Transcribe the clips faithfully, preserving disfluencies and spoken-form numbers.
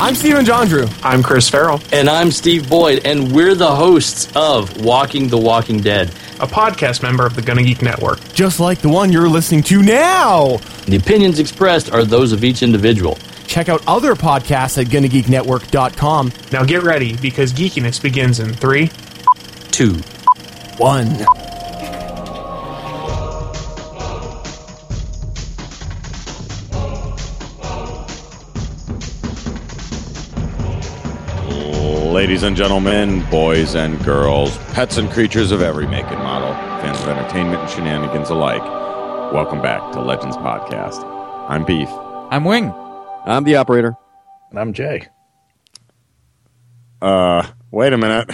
I'm Stephen Jondrew. I'm Chris Farrell. And I'm Steve Boyd, and we're the hosts of Walking the Walking Dead, a podcast member of the Gonna Geek Network. Just like the one you're listening to now. The opinions expressed are those of each individual. Check out other podcasts at gonna geek network dot com. Now get ready, because geekiness begins in three, two, one. Ladies and gentlemen, boys and girls, pets and creatures of every make and model, fans of entertainment and shenanigans alike, welcome back to Legends Podcast. I'm Beef. I'm Wing. I'm the operator. And I'm Jay. Uh, wait a minute.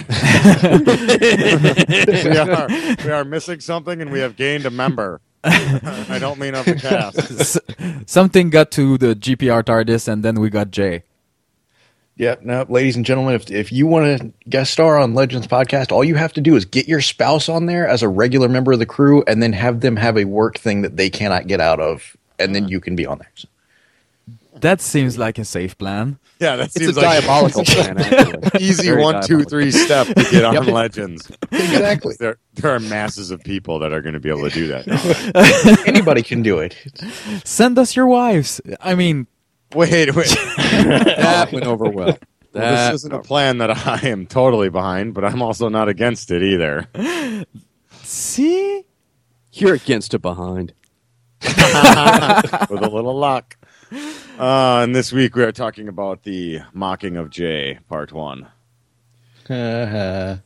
we, are, we are missing something, and we have gained a member. I don't mean of the cast. Something got to the G P R TARDIS, and then we got Jay. Yeah, no, ladies and gentlemen, if if you want to guest star on Legends Podcast, all you have to do is get your spouse on there as a regular member of the crew, and then have them have a work thing that they cannot get out of, and then you can be on there. So. That seems like a safe plan. Yeah, that It's seems a like diabolical plan, actually. easy Very one, two, diabolical. three step to get on Yep. Legends. Exactly. There, there are masses of people that are going to be able to do that. Anybody can do it. Send us your wives. I mean, Wait, wait. That went over well. Well, That, this isn't a plan that I am totally behind, but I'm also not against it either. see? You're against it behind. With a little luck. Uh, and this week we are talking about the Mocking of Jay, Part One. and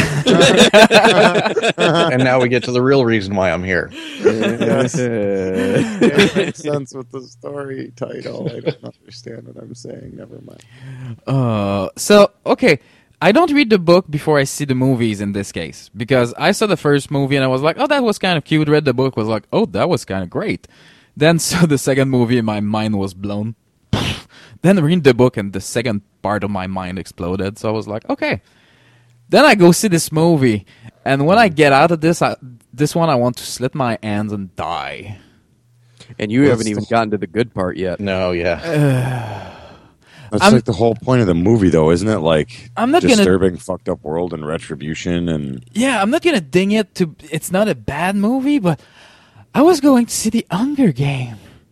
now we get to the real reason why I'm here. Yes. It makes sense with the story title. I don't understand what I'm saying. Never mind. Uh, so, okay. I don't read the book before I see the movies in this case. Because I saw the first movie and I was like, oh, that was kind of cute. Read the book, was like, oh, that was kind of great. Then saw the second movie and my mind was blown. Then read the book and the second part of my mind exploded. So I was like, okay. Then I go see this movie, and when I get out of this, I, this one I want to slit my hands and die. And you haven't even gotten to the good part yet. No, yeah. That's I'm- like the whole point of the movie, though, isn't it? Like, I'm not gonna- disturbing, fucked up world and retribution and... Yeah, I'm not gonna ding it to. It's not a bad movie, but I was going to see the Hunger Game.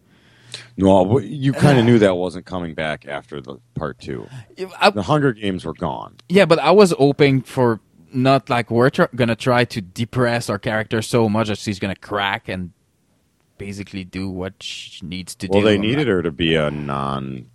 No, you kind of knew that wasn't coming back after the part two. I, The Hunger Games were gone. yeah, but I was hoping for not like we're tr- gonna try to depress our character so much that she's gonna crack and basically do what she needs to Well, do. they I'm needed not- her to be a non,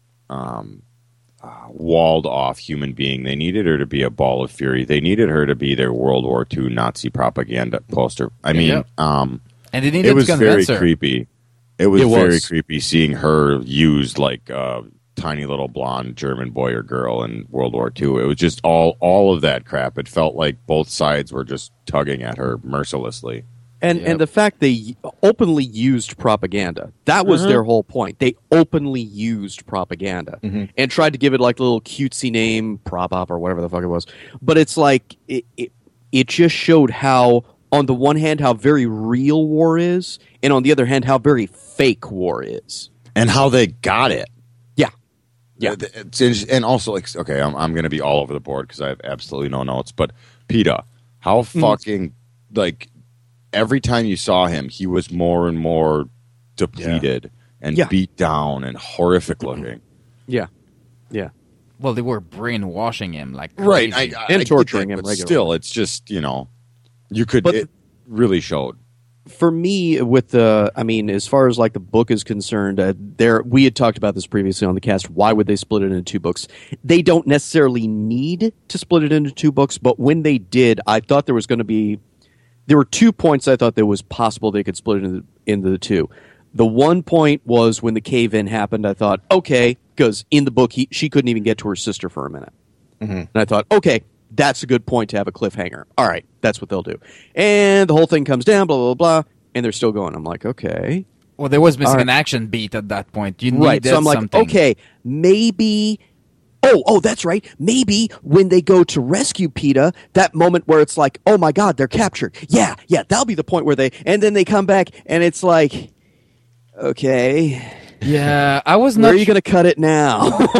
um, uh, walled off human being. They needed her to be a ball of fury. They needed her to be their World War Two Nazi propaganda poster. I mean, Yeah. um, and they needed it was to very convince her. creepy. It was It very was. creepy seeing her used like a tiny little blonde German boy or girl in World War Two. It was just all all of that crap. It felt like both sides were just tugging at her mercilessly. And Yep. and the fact they openly used propaganda. That was their whole point. They openly used propaganda and tried to give it like a little cutesy name, prop op or whatever the fuck it was. But it's like it, it it just showed how, on the one hand, how very real war is, and on the other hand, how very fake war is. And how they got it. Yeah. Yeah. Uh, It's, it's- and also, like, okay, I'm, I'm going to be all over the board because I have absolutely no notes. But PETA, how fucking, like, every time you saw him, he was more and more depleted and Yeah. beat down and horrific looking. Yeah. Yeah. Well, they were brainwashing him like Right. crazy. I, I, And I get torturing that, him but regularly. still, it's just, you know, you could, But- it really showed. For me, with the, I mean, as far as like the book is concerned, uh, there we had talked about this previously on the cast. Why would they split it into two books? They don't necessarily need to split it into two books, but when they did, I thought there was going to be, there were two points I thought that was possible they could split it into, into the two. The one point was when the cave-in happened. I thought, okay, because in the book he, she couldn't even get to her sister for a minute, and I thought, okay, that's a good point to have a cliffhanger. All right, that's what they'll do. And the whole thing comes down, blah, blah, blah, and they're still going. I'm like, okay. Well, there was missing All right. an action beat at that point. You Right, needed so I'm like, something. okay, maybe... Oh, oh, that's right. Maybe when they go to rescue PETA, that moment where it's like, oh my God, they're captured. Yeah, yeah, that'll be the point where they... And then they come back, and it's like, okay, Yeah, I was where not. are you going to cut it now?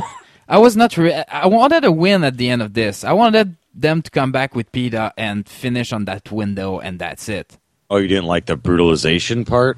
I was not. Re- I wanted a win at the end of this. I wanted them to come back with PETA and finish on that window, and that's it. Oh, you didn't like the brutalization part?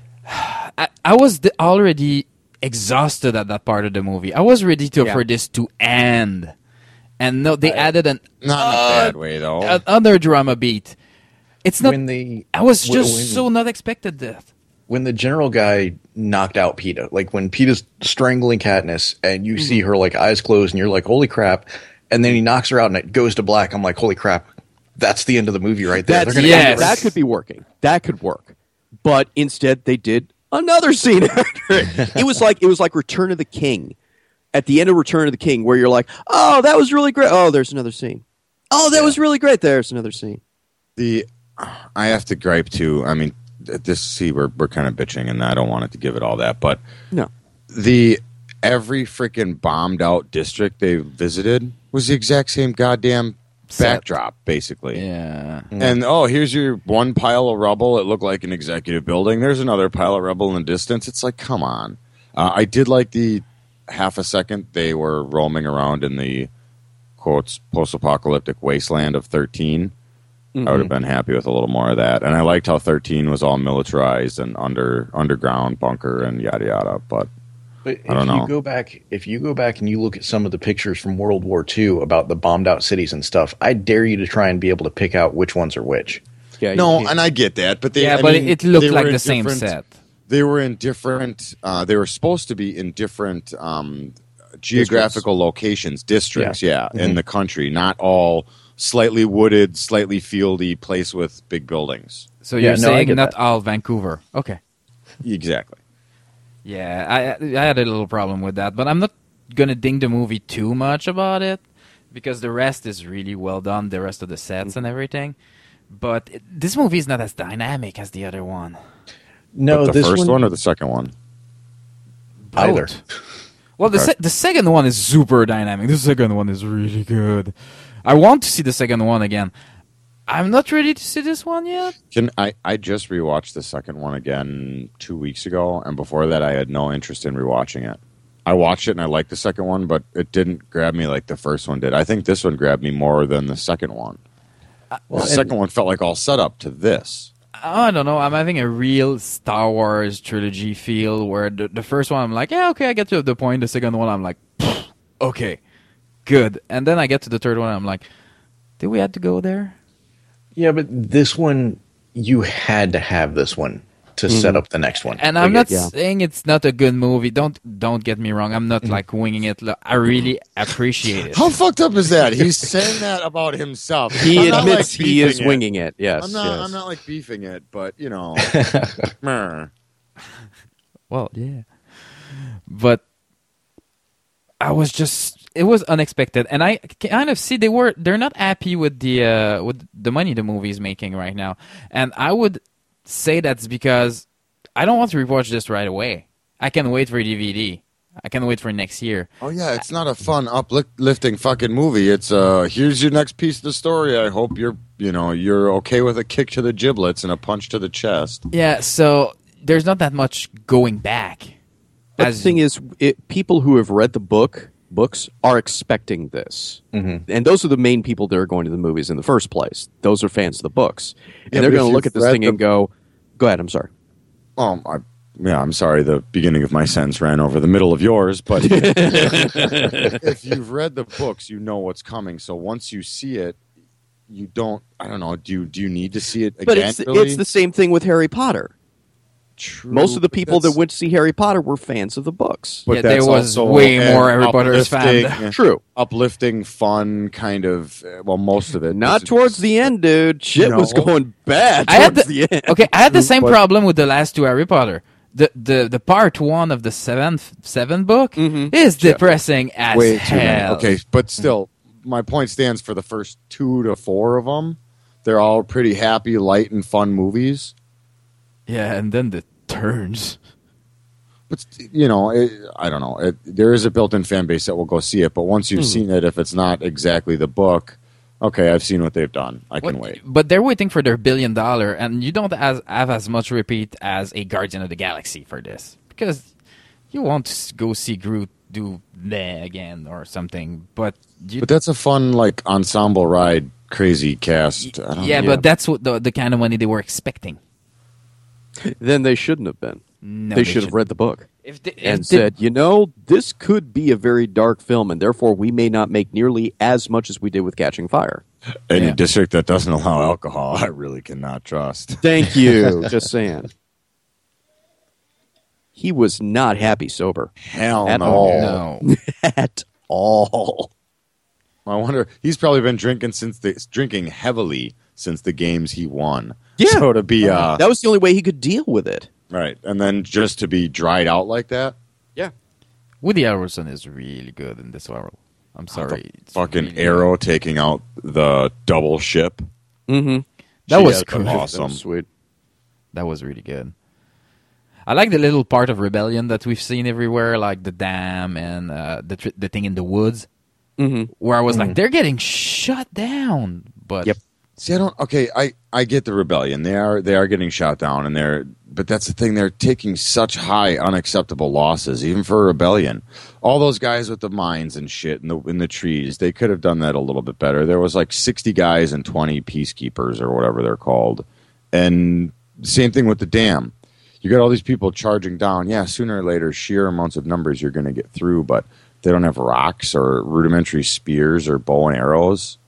I, I was the, already exhausted at that part of the movie. I was ready to Yeah. for this to end, and no, they added an Not in a uh, bad way, though. another drama beat. It's not. when the I was when- just when- so not expected that. when the general guy knocked out PETA, like when PETA's strangling Katniss and you see Mm-hmm. her like eyes closed and you're like, holy crap. And then he knocks her out and it goes to black. I'm like, holy crap. That's the end of the movie right there. That's, They're gonna yes. end it. That could be working. That could work. But instead, they did another scene after it. It was like it was like Return of the King. At the end of Return of the King, where you're like, "Oh, that was really great." Oh, there's another scene. Oh, that was really great. There's another scene. The I have to gripe too. I mean, th- this see we're we're kind of bitching, and I don't want it to give it all that, but No. the every freaking bombed out district they visited was the exact same goddamn Set. backdrop, basically. Yeah. And oh, here's your one pile of rubble. It looked like an executive building. There's another pile of rubble in the distance. It's like, come on. Uh, I did like the half a second they were roaming around in the quotes post-apocalyptic wasteland of thirteen. I would have been happy with a little more of that. And I liked how thirteen was all militarized and under underground bunker and yada yada. But But if I don't know. you go back, if you go back and you look at some of the pictures from World War Two about the bombed out cities and stuff, I dare you to try and be able to pick out which ones are which. Yeah. you no, can't- and I get that. But they, Yeah, I but mean, it looked they were like in the same different- set. They were in different. Uh, they were supposed to be in different um, geographical locations, districts. Yeah, in the country, not all slightly wooded, slightly fieldy place with big buildings. So Yeah, you're no, I saying get not that. all Vancouver? Okay. Exactly. Yeah, I I had a little problem with that, but I'm not gonna ding the movie too much about it because the rest is really well done, the rest of the sets and everything. But it, this movie is not as dynamic as the other one. No, But the this first one, one or the second one? either. Both. Well, the Okay. se- the second one is super dynamic. The second one is really good. I want to see the second one again. I'm not ready to see this one yet. Can I? I just rewatched the second one again two weeks ago, and before that, I had no interest in rewatching it. I watched it and I liked the second one, but it didn't grab me like the first one did. I think this one grabbed me more than the second one. Well, the second one felt like all set up to this. I don't know. I'm having a real Star Wars trilogy feel where the, the first one I'm like, yeah, okay, I get to the point. The second one I'm like, okay, good. And then I get to the third one I'm like, did we have to go there? Yeah, but this one, you had to have this one to set up the next one. And I'm Like, not saying it's not a good movie. Don't don't get me wrong. I'm not like winging it. Look, I really appreciate it. How fucked up is that? He's saying that about himself. he I'm not, like, admits he beefing is it. winging it. Yes. I'm not. yes. I'm not like beefing it, but you know. meh. Well, yeah. But I was just it was unexpected and I kind of see they were they're not happy with the uh, with the money the movie is making right now. And I would say that's because I don't want to rewatch this right away. I can wait for D V D. I can wait for next year. Oh yeah, it's not a fun uplifting fucking movie. It's uh here's your next piece of the story. I hope you're you know, you're okay with a kick to the giblets and a punch to the chest. Yeah, so there's not that much going back. But As- the thing is, it, people who have read the book books are expecting this, Mm-hmm. and those are the main people that are going to the movies in the first place. Those are fans of the books, and Yeah, they're but going if to look you've at this read thing the- and go, "Go ahead." I'm sorry. Um, I, yeah, I'm sorry. The beginning of my sentence ran over the middle of yours, but if you've read the books, you know what's coming. So once you see it, you don't. I don't know. Do you do you need to see it again? But it's really? it's the same thing with Harry Potter. True, Most of the but people that that's- went to see Harry Potter were fans of the books. but Yeah, there that's was also way an more Harry Potter's fan. uplifting- True. uplifting, fun kind of. uh, Well, most of it. Not It's- towards the end, dude. Shit No. was going bad I had towards the, the end. okay. I had the same But- problem with the last two Harry Potter. The the the part one of the seventh seven book Mhm. is depressing as way too many. hell. Okay, but still, my point stands for the first two to four of them. They're all pretty happy, light, and fun movies. Yeah, and then the turns. But you know, it, I don't know. It, there is a built-in fan base that will go see it. But once you've seen it, if it's not exactly the book, okay, I've seen what they've done. I can What- wait. But they're waiting for their billion dollar, and you don't as, have as much repeat as a Guardian of the Galaxy for this because you won't s- go see Groot do bleh again or something. But you, But that's a fun like ensemble ride, crazy cast. I don't yeah, know. but that's what the the kind of money they were expecting. Then they shouldn't have been. No, they, should have read the book If they, if and they- said, you know, this could be a very dark film, and therefore we may not make nearly as much as we did with Catching Fire. Any Yeah. district that doesn't allow alcohol, I really cannot trust. Thank you. Just saying. He was not happy sober Hell At no. all. no. at all. I wonder. He's probably been drinking since the drinking heavily since the games he won. Yeah. So to be uh, That was the only way he could deal with it. right, and then just to be dried out like that. Yeah. Woody Harrelson is really good in this role. I'm sorry. It's Fucking really Arrow taking out the double ship. Mm-hmm. That She was had cool. awesome. Sweet. That was really good. I like the little part of rebellion that we've seen everywhere, like the dam and uh, the tr- the thing in the woods, Mm-hmm. where I was like, they're getting shut down. But Yep. See, I don't. Okay, I, I get the rebellion. They are they are getting shot down, and they're. But that's the thing. They're taking such high, unacceptable losses, even for a rebellion. All those guys with the mines and shit in the in the trees, they could have done that a little bit better. There was like sixty guys and twenty peacekeepers or whatever they're called, and same thing with the dam. You got all these people charging down. Yeah, sooner or later, sheer amounts of numbers you're going to get through, but they don't have rocks or rudimentary spears or bow and arrows.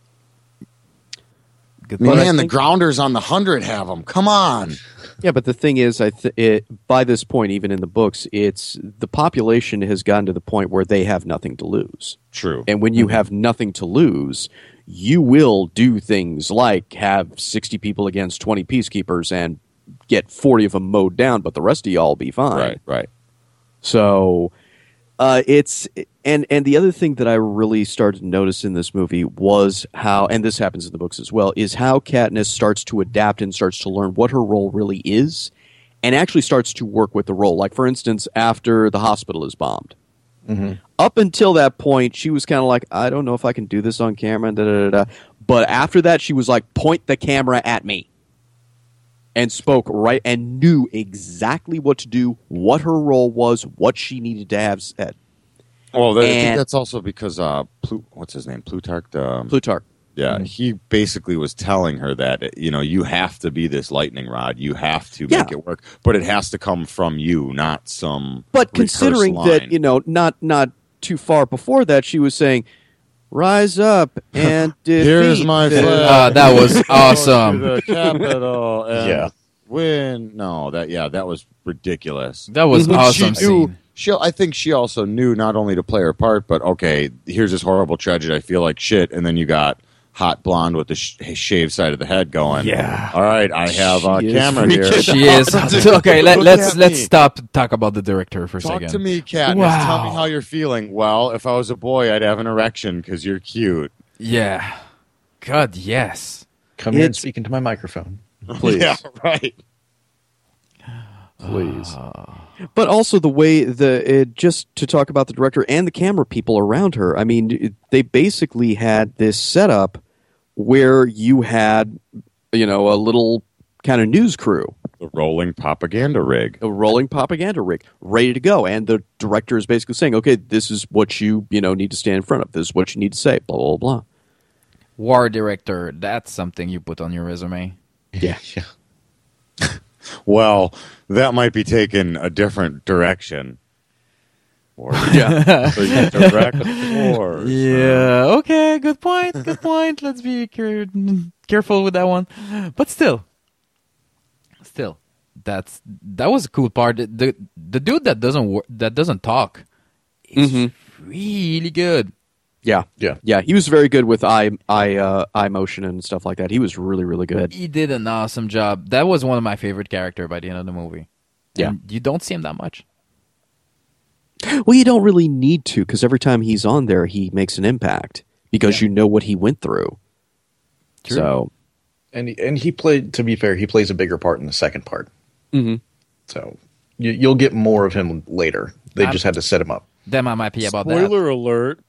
good But I Man, the think- grounders on the hundred have them. Come on. Yeah, but the thing is, I th- it, by this point, even in the books, it's the population has gotten to the point where they have nothing to lose. True. And when you have nothing to lose, you will do things like have sixty people against twenty peacekeepers and get forty of them mowed down, but the rest of y'all be fine. Right, right. So uh, it's and and the other thing that I really started to notice in this movie was how, and this happens in the books as well, is how Katniss starts to adapt and starts to learn what her role really is, and actually starts to work with the role. Like for instance, after the hospital is bombed. Up until that point, she was kind of like, I don't know if I can do this on camera. Da, da, da, da. But after that, she was like, point the camera at me. And spoke right and knew exactly what to do, what her role was, what she needed to have said. Well, that, I think And- that's also because uh, Plu- what's his name, Plutarch. The, Plutarch. yeah, he basically was telling her that you know you have to be this lightning rod. You have to Yeah. make it work, but it has to come from you, not some. But rehearsed considering line. that, you know, not not too far before that, she was saying, "Rise up and defeat." Here's my the-" flag. Ah, that was Go to awesome. the Capitol and Yeah. win. No, that yeah, that was ridiculous. That was Mhm. awesome. She knew. Scene. She, I think she also knew not only to play her part, but okay, here's this horrible tragedy. I feel like shit, and then you got hot blonde with the sh- shaved side of the head going. Yeah. All right, I have a She is camera here. freaking She is okay. Let, Look let's at let's me. stop and talk about the director for a Talk second. to me, Katniss. Wow. Tell me how you're feeling. Well, if I was a boy, I'd have an erection because you're cute. Yeah. God, yes. Come here and It's- speak into my microphone. Please. Yeah, right. Please. But also the way the it, just to talk about the director and the camera people around her. I mean, it- they basically had this setup where you had, you know, a little kind of news crew, The rolling propaganda rig. a rolling propaganda rig, ready to go, and the director is basically saying, "Okay, this is what you you know need to stand in front of. This is what you need to say." Blah blah blah. War director. That's something you put on your resume. Yeah. Yeah. Well, that might be taken a different direction. Or, Yeah. so you direct wars. Yeah. Okay. Good point. Good point. Let's be care- careful with that one. But still, still, that's that was a cool part. The the, the dude that doesn't wor- that doesn't talk is Mhm. really good. Yeah. Yeah. Yeah. He was very good with eye eye uh, eye motion and stuff like that. He was really really good. He did an awesome job. That was one of my favorite character by the end of the movie. Yeah. And you don't see him that much. Well, you don't really need to because every time he's on there, he makes an impact because you know what he went through. True. So, And and he played. To be fair, he plays a bigger part in the second part. mhm. So you, you'll get more of him later. They I'm- just had to set him up. Them I'm happy about that. Spoiler alert.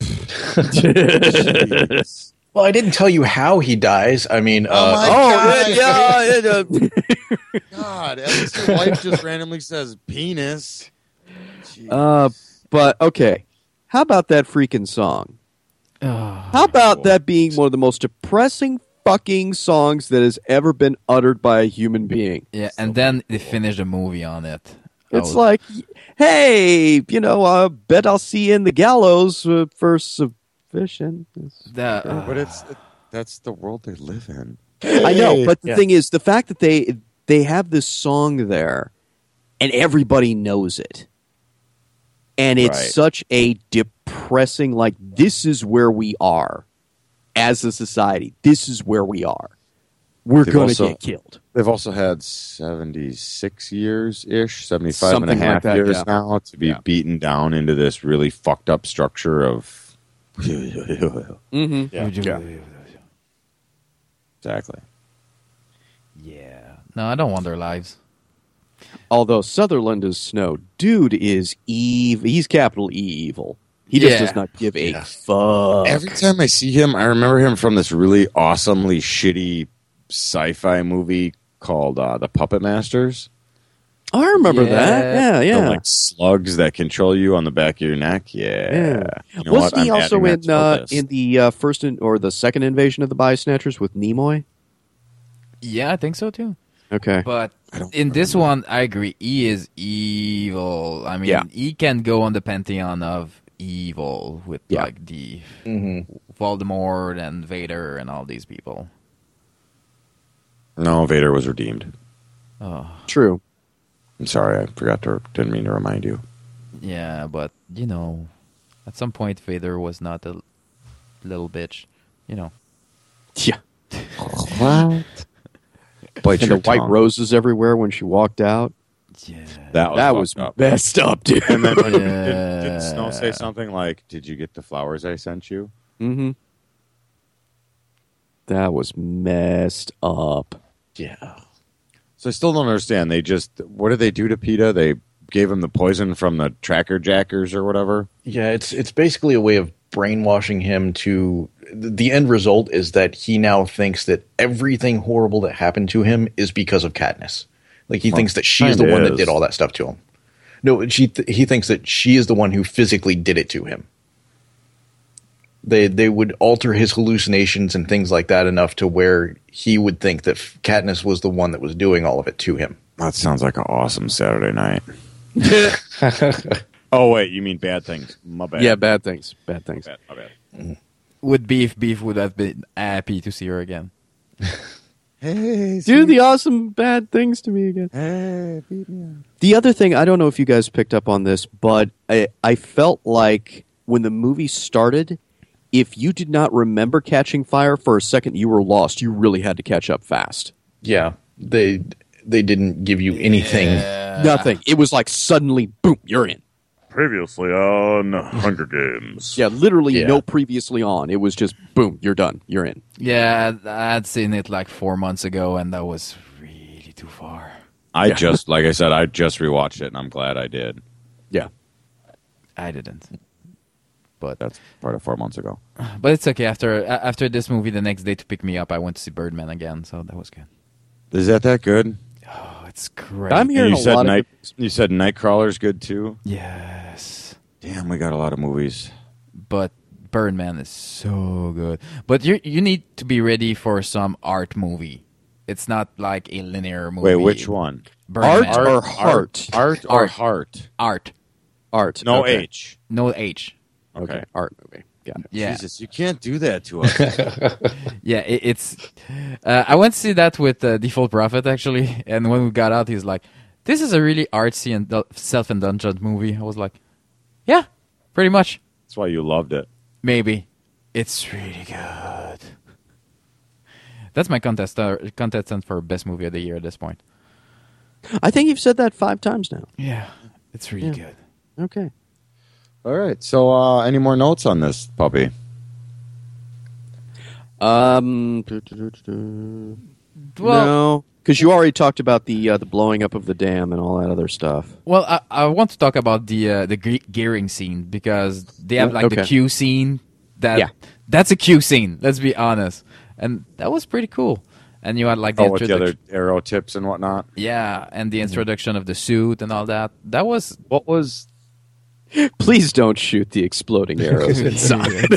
Well, I didn't tell you how he dies. I mean, uh, Oh, my Oh, God. yeah, yeah, yeah. God, at least your wife just randomly says penis. Jeez. Uh, but okay, how about that freaking song? How about that being one of the most depressing fucking songs that has ever been uttered by a human being? Yeah, and then they finished a movie on it. It's Oh, like, hey, you know, I bet I'll see you in the gallows uh, for sufficient. that, uh, But it's that's the world they live in. I know, but the Yeah. thing is, the fact that they they have this song there, and everybody knows it, and it's Right. such a depressing. Like, this is where we are as a society. This is where we are. We're They've going to also- get killed. They've also had seventy-six years ish, seventy-five Something and a like half that, years yeah. now to be Yeah. beaten down into this really fucked up structure of. Mm-hmm. Yeah. Exactly. yeah. No, I don't want their lives. Although Sutherland is Snow, dude is evil. He's capital E evil. He just Yeah. does not give a Yeah. fuck. Every time I see him, I remember him from this really awesomely shitty sci-fi movie called uh, The Puppet Masters. I remember Yeah. that. Yeah, The, yeah. like slugs that control you on the back of your neck. Yeah. Yeah. You know Wasn't what? he I'm also adding that in to the uh, list. in the uh, first in, or the second invasion of the Body Snatchers with Nimoy? Yeah, I think so too. Okay. But I don't in this remember. one, I agree. E is evil. I mean, Yeah. E can go on the pantheon of evil with Yeah. like the Mm-hmm. Voldemort and Vader and all these people. No, Vader was redeemed. Oh, True. I'm sorry, I forgot to. Didn't mean to remind you. yeah, but you know, at some point, Vader was not a little bitch. You know. Yeah. What? Bite And your the white tongue. roses everywhere when she walked out. Yeah. That was that fucked was up. messed up, dude. And then when, Yeah. did, did Snow say something like, "Did you get the flowers I sent you?" Mm-hmm. That was messed up. Yeah. So I still don't understand. They just what did they do to PETA? They gave him the poison from the tracker jackers or whatever. Yeah, it's it's basically a way of brainwashing him to the end result is that he now thinks that everything horrible that happened to him is because of Katniss. Like he Well, thinks that she is the kinda one that is. did all that stuff to him. No, she th- he thinks that she is the one who physically did it to him. They they would alter his hallucinations and things like that enough to where he would think that Katniss was the one that was doing all of it to him. That sounds like an awesome Saturday night. Oh wait, you mean bad things? My bad. Yeah, bad things. Bad things. Bad, my bad. With Beef, Beef would have been happy to see her again. Hey, Do the awesome bad things to me again. Hey, beat me up. The other thing, I don't know if you guys picked up on this, but I, I felt like when the movie started, if you did not remember catching fire for a second, you were lost. You really had to catch up fast. Yeah, they they didn't give you anything. Nothing. It was like suddenly, boom, you're in. Previously on Hunger Games. Yeah, literally Yeah. no previously on. It was just, boom, you're done. You're in. Yeah, I'd seen it like four months ago, and that was really too far. I just, like I said, I just rewatched it, and I'm glad I did. Yeah. I didn't. But That's part of four months ago. but it's okay. After a- after this movie, the next day to pick me up, I went to see Birdman again, so that was good. Is that that good? Oh, it's great. I'm And hearing you a said lot night. of You said Nightcrawler's good too. Yes, Damn, we got a lot of movies. but Birdman is so good. But you you need to be ready for some art movie. It's not like a linear movie. Wait, which one? Birdman. Art or heart? Art or Art. heart? Art. Art. No okay. H. No H. Okay. Okay. Art movie. Got it. Yeah. Jesus, you can't do that to us. Yeah, it, it's. Uh, I went to see that with uh, Default Prophet actually, and when we got out, he's like, "This is a really artsy and du- self-indulgent movie." I was like, "Yeah, pretty much. That's why you loved it. Maybe it's really good." That's my contest uh, contestant for best movie of the year at this point. I think you've said that five times now. Yeah, it's really Yeah. good. Okay. All right. So, uh, any more notes on this puppy? Um. Well, no, because you already talked about the uh, the blowing up of the dam and all that other stuff. well, I, I want to talk about the uh, the ge- gearing scene because they have like the Okay. Q scene. That Yeah. that's a Q scene. Let's be honest, and that was pretty cool. And you had like the Oh, with the introduction- other arrow tips and whatnot. yeah, and the introduction of the suit and all that. That was What was Please don't shoot the exploding arrows inside.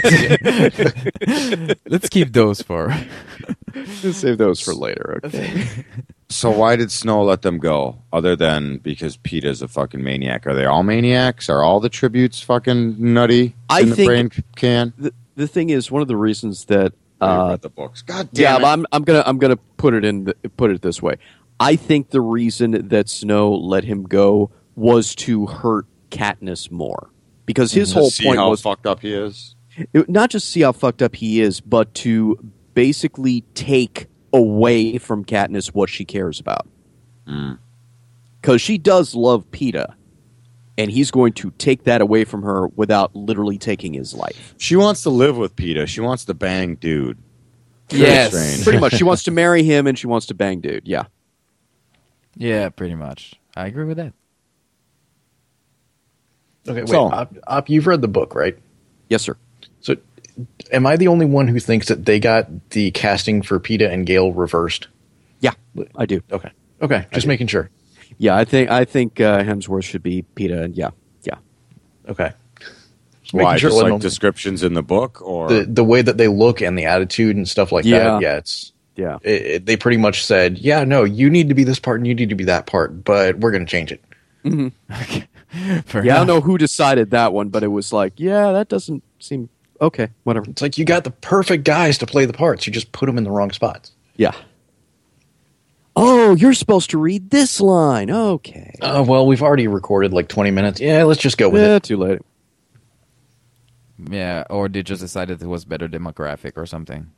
Let's keep those for. Save those for later, okay? So why did Snow let them go? Other than because Peeta's a fucking maniac. Are they all maniacs? Are all the tributes fucking nutty I in the think brain can? The, the thing is, one of the reasons that I uh, read the books. God damn yeah, it. but I'm I'm gonna I'm gonna put it in the, put it this way. I think the reason that Snow let him go was to hurt Katniss more, because his To whole see point how was fucked up he is. it, not just see how fucked up he is, but to basically take away from Katniss what she cares about. Because she does love Peeta, and he's going to take that away from her without literally taking his life. She wants to live with Peeta. She wants to bang dude. Very Yes. strange. Pretty much, she wants to marry him and she wants to bang dude. Yeah. Yeah, pretty much. I agree with that. Okay, wait. So- Op, Op, you've read the book, right? Yes, sir. So, am I the only one who thinks that they got the casting for Peeta and Gale reversed? Yeah, I do. Okay. Okay, just making sure. Yeah, I think I think uh, Hemsworth should be Peeta, and yeah, yeah. Okay. Just Why? making sure it Just wasn't like descriptions in the book, or the the way that they look and the attitude and stuff like Yeah. that. Yeah, it's Yeah. it, it, they pretty much said, yeah, no, you need to be this part and you need to be that part, but we're going to change it. Fair Yeah, I don't enough. know who decided that one, but it was like, yeah, that doesn't seem okay. Whatever. It's like you got the perfect guys to play the parts. You just put them in the wrong spots. Yeah. Oh, you're supposed to read this line. Okay. Oh, well, we've already recorded like twenty minutes. Yeah, let's just go with Yeah, it. too late. Yeah, or they just decided it was better demographic or something.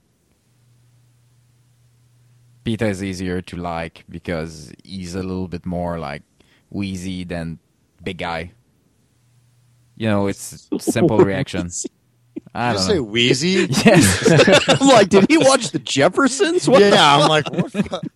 Peeta is easier to like because he's a little bit more like wheezy than big guy. You know, it's simple reaction. I Did you don't say know. Wheezy? Yes. I'm like, did he watch the Jeffersons? What the yeah, I'm like, what the fuck?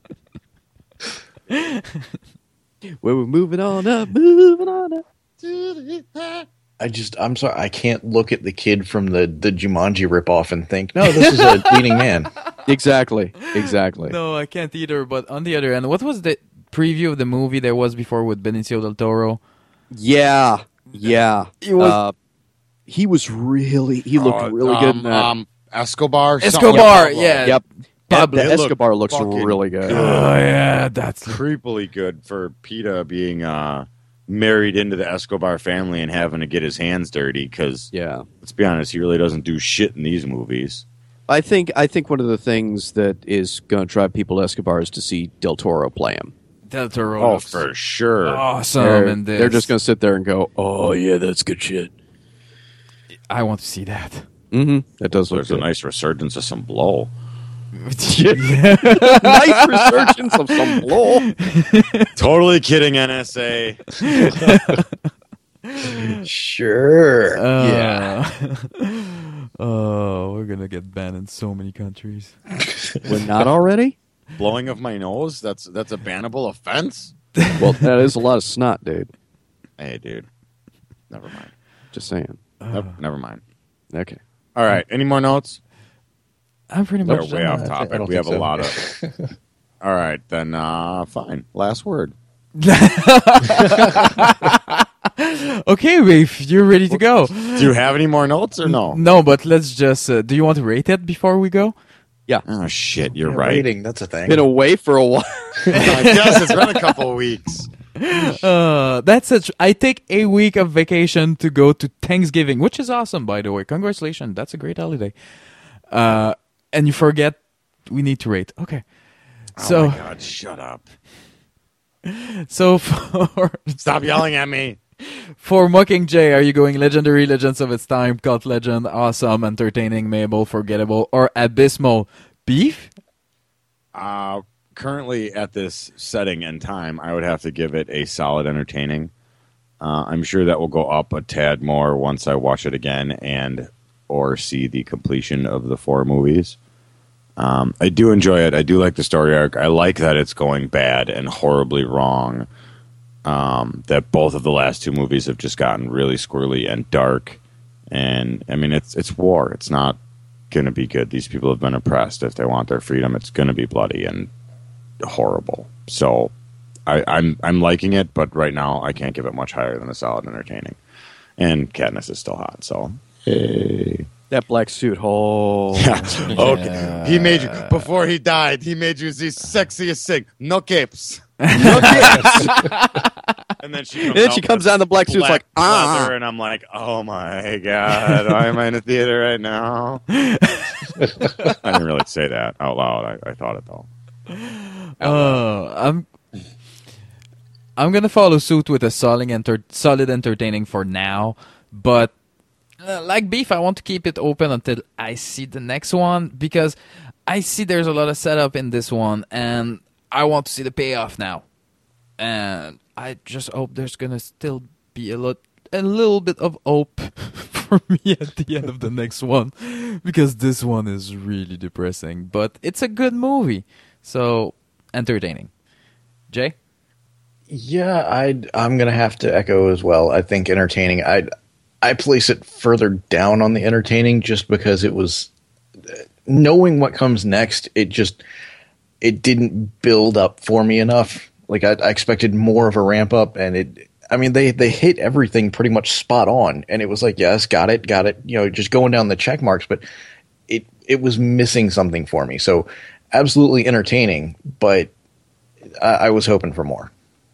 Well, we're moving on up, moving on up. I just, I'm sorry, I can't look at the kid from the, the Jumanji ripoff and think, no, this is a leading man. Exactly, exactly. No, I can't either. But on the other end, what was the preview of the movie there was before with Benicio del Toro? Yeah, yeah. He was- uh, he was really, he looked Oh, really um, good in that. Um, Escobar? something Escobar, like that. yeah. yep. Pablo, the it looked Escobar looks fucking really good. Oh yeah, that's Creepily good for Peeta being uh, married into the Escobar family and having to get his hands dirty because, Yeah. let's be honest, he really doesn't do shit in these movies. I think I think one of the things that is going to drive people to Escobar is to see Del Toro play him. Del Toro. Oh, looks for sure. awesome. they're, in this. they're just going to sit there and go, "Oh yeah, that's good shit." I want to see that. Mm-hmm. That does look There's a good. nice resurgence of some blow. nice resurgence of some blow. Totally kidding, N S A. Sure. Uh, oh, we're gonna get banned in so many countries. We're not already. Blowing of my nose? That's that's a bannable offense? Well, that is a lot of snot, dude. Hey, dude. Never mind. Just saying. Never, never mind. Okay. All right. Any more notes? I'm pretty We're much way done. off I thi- I topic. don't We have think a so. lot of. All right, then. Uh, fine. Last word. Okay, Rafe, you're ready to go. Do you have any more notes or no? No, but let's just. Uh, do you want to rate it before we go? Oh shit! You're Yeah, right. rating, that's a thing. Been away for a while. I guess it's been a couple of weeks. Uh, that's it. I take a week of vacation to go to Thanksgiving, which is awesome, by the way. Congratulations, that's a great holiday. Uh, and you forget we need to rate. Okay, so Oh my god! Shut up! so for Stop yelling at me. for Mockingjay, are you going legendary, legends of its time, cult legend, awesome, entertaining, mayable, forgettable, or abysmal? Beef? Uh, currently at this setting and time, I would have to give it a solid entertaining. Uh, I'm sure that will go up a tad more once I watch it again and or see the completion of the four movies. Um, I do enjoy it. I do like the story arc. I like that it's going bad and horribly wrong. Um, that both of the last two movies have just gotten really squirrely and dark. And I mean, it's it's war. It's not going to be good. These people have been oppressed. If they want their freedom, it's going to be bloody and horrible. So I, I'm I'm liking it, but right now I can't give it much higher than a solid entertaining. And Katniss is still hot, so hey. That black suit. Oh. Yeah. Okay. He made you before he died. He made you the sexiest thing. No capes. No capes. And then she comes, And then out, she comes out in the black suit, like, ah. leather, and I'm like, oh my god, why am I in the theater right now? I didn't really say that out loud. I, I thought it though. Oh, I'm I'm gonna follow suit with a solid, enter- solid entertaining for now, but uh, like Beef, I want to keep it open until I see the next one because I see there's a lot of setup in this one, and I want to see the payoff now. And I just hope there's gonna still be a lot, a little bit of hope for me at the end of the next one, because this one is really depressing. But it's a good movie, so entertaining. Jay? Yeah, I I'm gonna have to echo as well. I think entertaining. I I place it further down on the entertaining just because it was knowing what comes next. It just it didn't build up for me enough. Like I, I expected more of a ramp up, and it. I mean, they they hit everything pretty much spot on, and it was like, yes, got it, got it. You know, just going down the check marks, but it it was missing something for me. So absolutely entertaining, but I, I was hoping for more.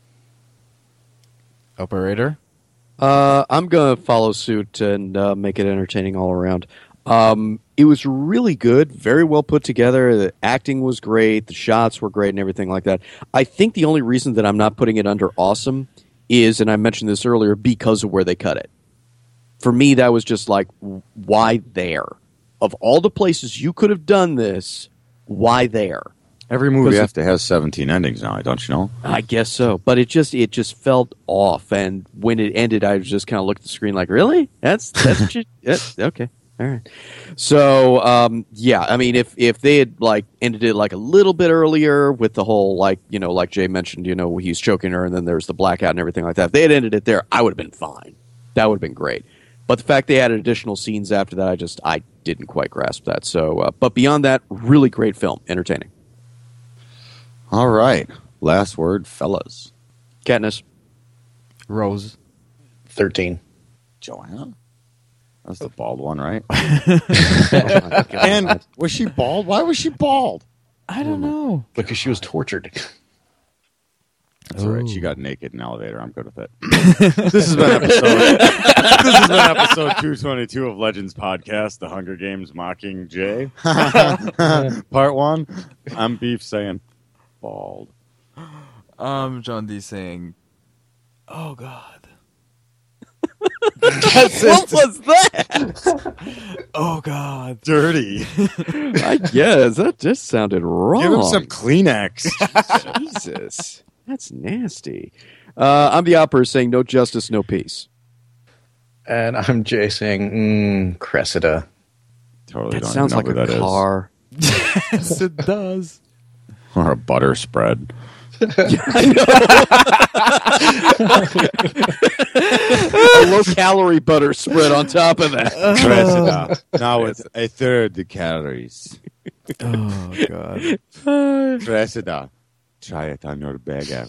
Operator? Uh, I'm going to follow suit and uh, make it entertaining all around. Um, it was really good, very well put together. The acting was great, the shots were great, and everything like that. I think the only reason that I'm not putting it under awesome is, and I mentioned this earlier, because of where they cut it. For me, that was just like, why there? Of all the places you could have done this, why there? Every movie has to has seventeen endings now, don't you know? I guess so, but it just it just felt off, and when it ended, I was just kind of looked at the screen like, really? That's that's what you, that's, okay, all right. So um, yeah, I mean, if if they had like ended it like a little bit earlier with the whole like you know like Jay mentioned, you know he's choking her, and then there's the blackout and everything like that. If they had ended it there, I would have been fine. That would have been great. But the fact they added additional scenes after that, I just I didn't quite grasp that. So, uh, but beyond that, really great film, entertaining. All right. Last word, fellas. Katniss. Rose. thirteen. Joanna? That's the bald one, right? Oh and was she bald? Why was she bald? I don't know. Because she was tortured. That's all right. She got naked in an elevator. I'm good with it. This has been episode. This has been episode two twenty-two of Legends Podcast, The Hunger Games Mocking Jay. Part one. I'm Beef saying bald. Um, John D saying, "Oh God." What was that? Oh God. Dirty. I guess that just sounded wrong. Give him some Kleenex. Jesus, that's nasty. Uh, I'm the opera saying no justice, no peace. And I'm Jay saying, mm, Cressida. Totally That don't sounds even like know a who that car. Yes, it does. is. Or a butter spread. A low-calorie butter spread on top of that. Cressida. Now with a third the calories. Oh God. Cressida. Try it on your bagel.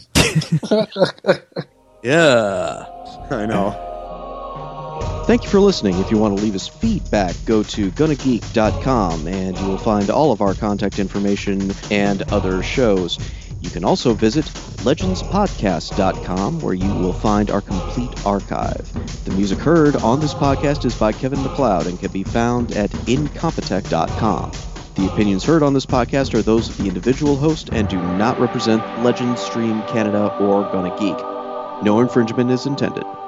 Yeah. I know. Thank you for listening. If you want to leave us feedback, go to gonna geek dot com and you will find all of our contact information and other shows. You can also visit legends podcast dot com where you will find our complete archive. The music heard on this podcast is by Kevin MacLeod and can be found at incompetech dot com. The opinions heard on this podcast are those of the individual host and do not represent Legends Stream Canada or Gonna Geek. No infringement is intended.